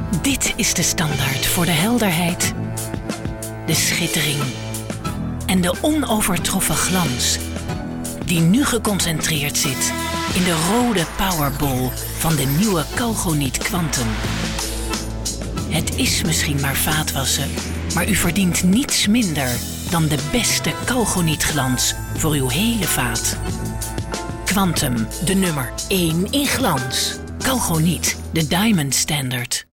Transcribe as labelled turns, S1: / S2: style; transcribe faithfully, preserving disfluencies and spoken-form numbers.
S1: Dit is de standaard voor de helderheid, de schittering en de onovertroffen glans die nu geconcentreerd zit in de rode powerball van de nieuwe Calgoniet Quantum. Het is misschien maar vaatwassen, maar u verdient niets minder dan de beste Calgoniet glans voor uw hele vaat. Quantum, de nummer één in glans. Calgoniet, de Diamond Standard.